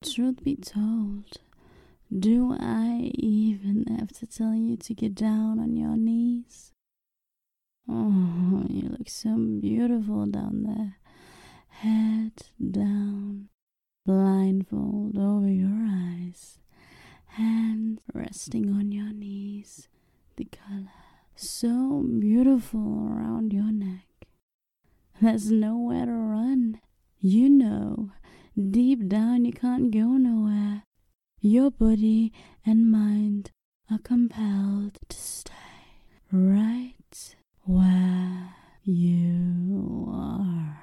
Truth be told, do I even have to tell you to get down on your knees? Oh, you look so beautiful down there. Head down, blindfold over your eyes, hands resting on your knees. The color so beautiful around your neck. There's nowhere to run. You know, deep down you can't go nowhere. Your body and mind are compelled to stay right where you are.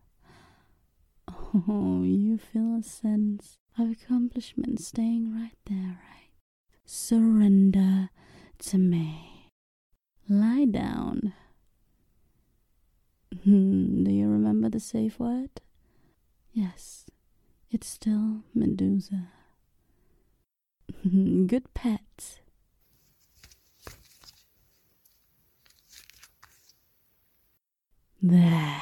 Oh, you feel a sense of accomplishment staying right there, right? Surrender to me. Lie down. Do you remember the safe word? Yes, it's still Medusa. Good pet. There.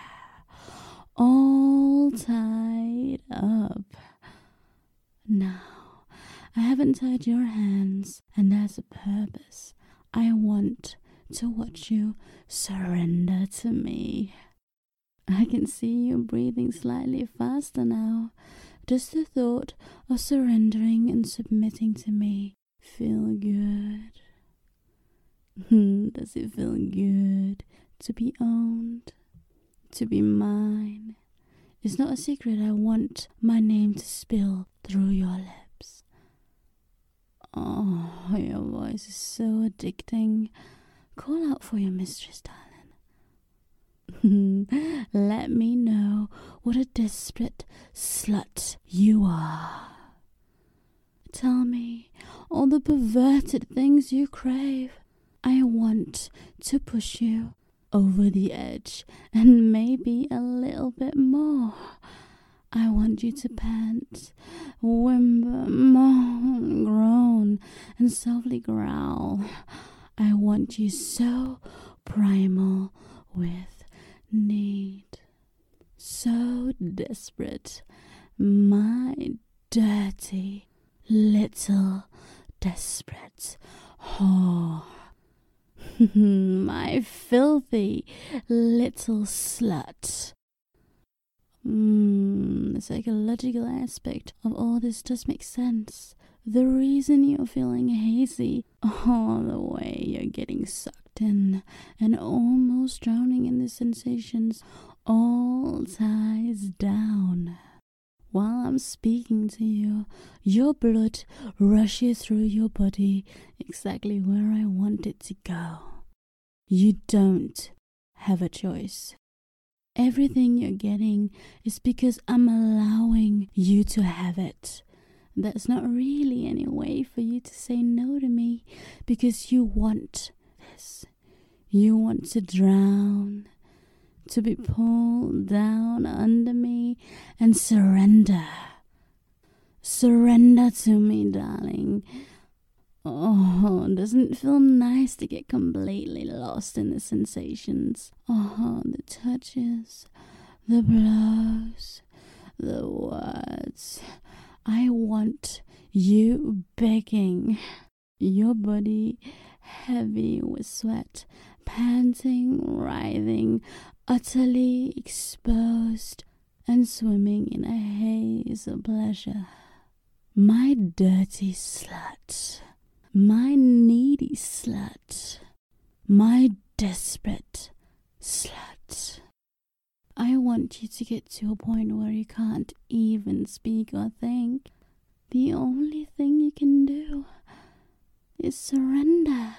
All tied up. Now, I haven't tied your hands, and there's a purpose. I want to watch you surrender to me. I can see you breathing slightly faster now. Does the thought of surrendering and submitting to me feel good? Does it feel good to be owned? To be mine? It's not a secret I want my name to spill through your lips. Oh, your voice is so addicting. Call out for your mistress, darling. Let me know what a desperate slut you are. Tell me all the perverted things you crave. I want to push you over the edge and maybe a little bit more. I want you to pant, whimper, moan, groan, and softly growl. I want you so primal with need, so desperate, my dirty little desperate whore. My filthy little slut. The psychological aspect of all this does make sense. The reason you're feeling hazy all the way you're getting sucked in and almost drowning in the sensations all ties down. While I'm speaking to you, your blood rushes through your body exactly where I want it to go. You don't have a choice. Everything you're getting is because I'm allowing you to have it. There's not really any way for you to say no to me because you want this. You want to drown, to be pulled down under me and surrender. Surrender to me, darling. Oh, doesn't it feel nice to get completely lost in the sensations? Oh, the touches, the blows, the words. I want you begging, your body heavy with sweat, panting, writhing, utterly exposed and swimming in a haze of pleasure. My dirty slut, my needy slut, my desperate slut. I want you to get to a point where you can't even speak or think. The only thing you can do is surrender.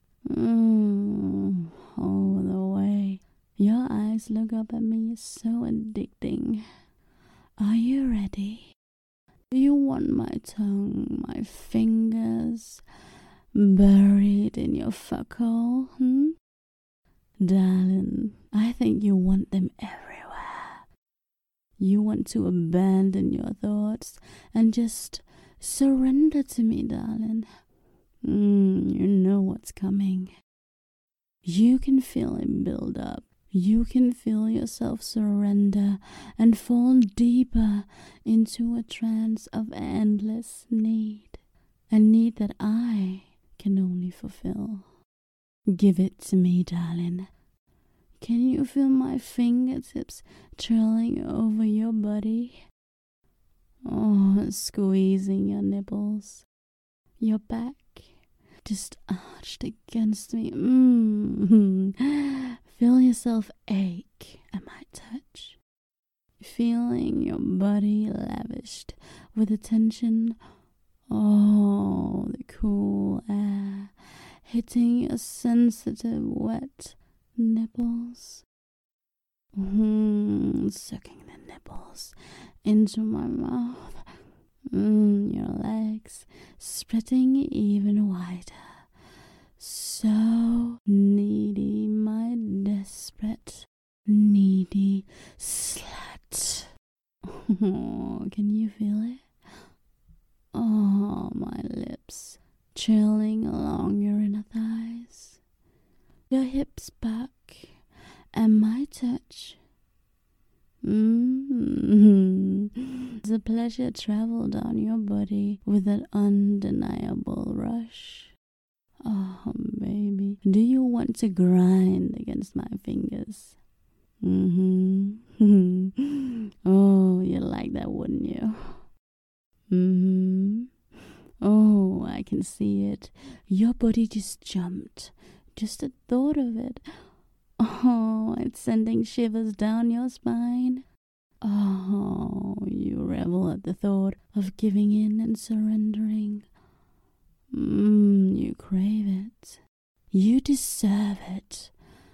Oh, the way your eyes look up at me is so addicting. Are you ready? Do you want my tongue, my fingers buried in your fuckhole? Darling, I think you want them everywhere. You want to abandon your thoughts and just surrender to me, darling. You know what's coming. You can feel it build up you can feel yourself surrender and fall deeper into a trance of endless need, a need that I can only fulfill. Give it to me, darling. Can you feel my fingertips trailing over your body? Oh, squeezing your nipples, your back just arched against me. Feel yourself ache at my touch. Feeling your body lavished with attention. Oh, the cool air hitting your sensitive, wet nipples. Sucking the nipples into my mouth. Your legs spreading even wider. So needy, my desperate, needy slut. Oh, can you feel it? Oh, my lips trailing along your inner thighs. Your hips back and my touch. The pleasure traveled down your body with an undeniable rush. Oh, baby, do you want to grind against my fingers? Oh, you'd like that, wouldn't you? Oh, I can see it. Your body just jumped. Just the thought of it. Oh, it's sending shivers down your spine. Oh, you revel at the thought of giving in and surrendering. You crave it. You deserve it.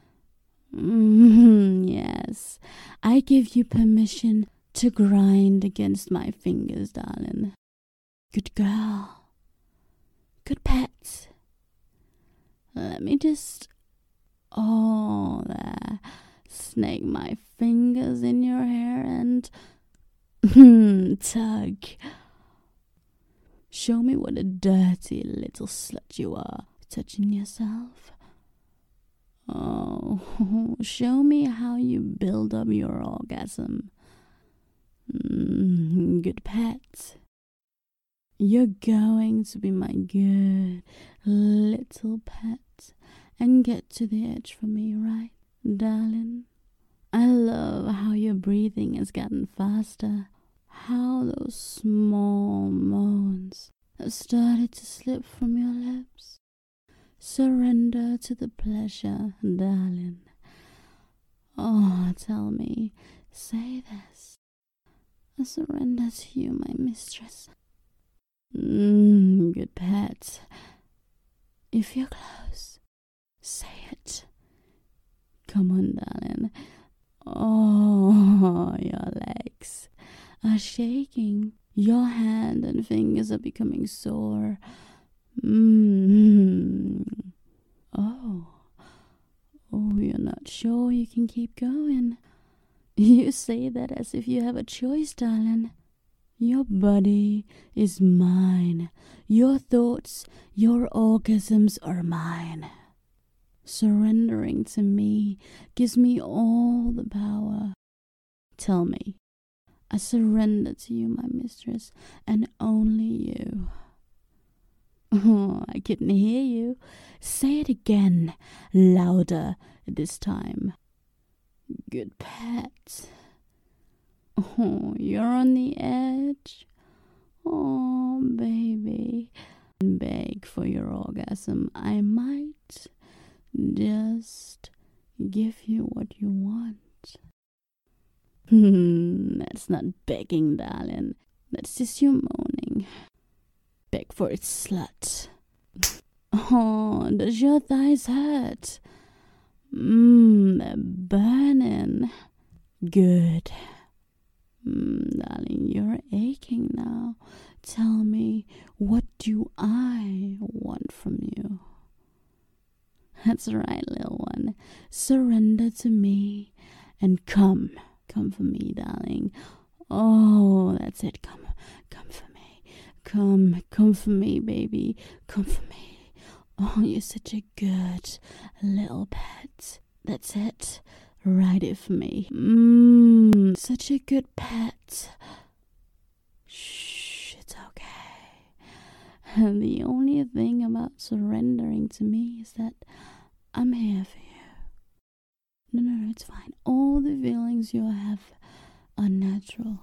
Yes, I give you permission to grind against my fingers, darling. Good girl. Good pet. Let me just... Oh, there. Snake my fingers in your hair and... tug. Show me what a dirty little slut you are, touching yourself. Oh, show me how you build up your orgasm. Good pet. You're going to be my good little pet and get to the edge for me, right, darling? I love how your breathing has gotten faster, how those small moans have started to slip from your lips. Surrender to the pleasure, darling. Oh, tell me, say this. I surrender to you, my mistress. Good pet. If you're close, say it. Come on, darling. Oh, your legs are shaking. Your hand and fingers are becoming sore. Oh, you're not sure you can keep going. You say that as if you have a choice, darling. Your body is mine. Your thoughts, your orgasms are mine. Surrendering to me gives me all the power. Tell me, I surrender to you, my mistress, and only you. Oh, I couldn't hear you. Say it again, louder this time. Good pet. Oh, you're on the edge. Oh, baby. Beg for your orgasm. I might just give you what you want. That's not begging, darling. That's just you moaning. Beg for it, slut. Oh, does your thighs hurt? They're burning. Good. Darling, you're aching now. Tell me, what do I want from you? That's right, little one. Surrender to me and come. Come for me, darling. Oh, that's it. Come for me. Come for me, baby. Come for me. Oh, you're such a good little pet. That's it. Ride it for me. Such a good pet. Shh, it's okay. And the only thing about surrendering to me is that I'm here for you. No, it's fine. All the feelings you have are natural.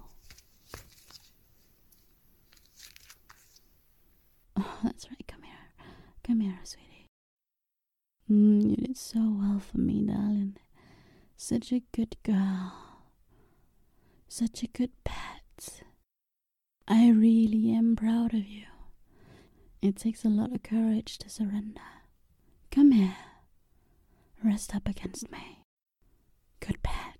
Oh, that's right. Come here, sweetie. You did so well for me, darling. Such a good girl. Such a good pet. I really am proud of you. It takes a lot of courage to surrender. Come here. Rest up against me. Good pet.